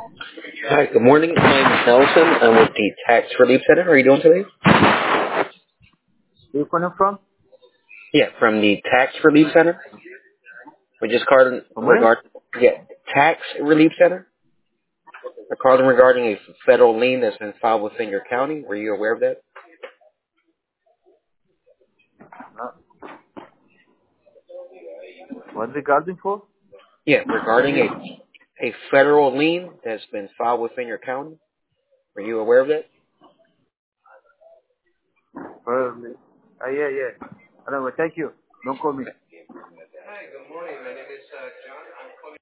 Hi, good morning. My name is Nelson. I'm with the Tax Relief Center. How are you doing today? Where you calling from? Yeah, from the Tax Relief Center. We just called in From where? Tax Relief Center. I called in regarding a federal lien that's been filed within your county. Were you aware of that? Uh, what's regarding for? Yeah, I can regarding hear. a federal lien that's been filed within your county. Were you aware of that? Yeah. Anyway, thank you. Don't call me. Hi, good morning. My name is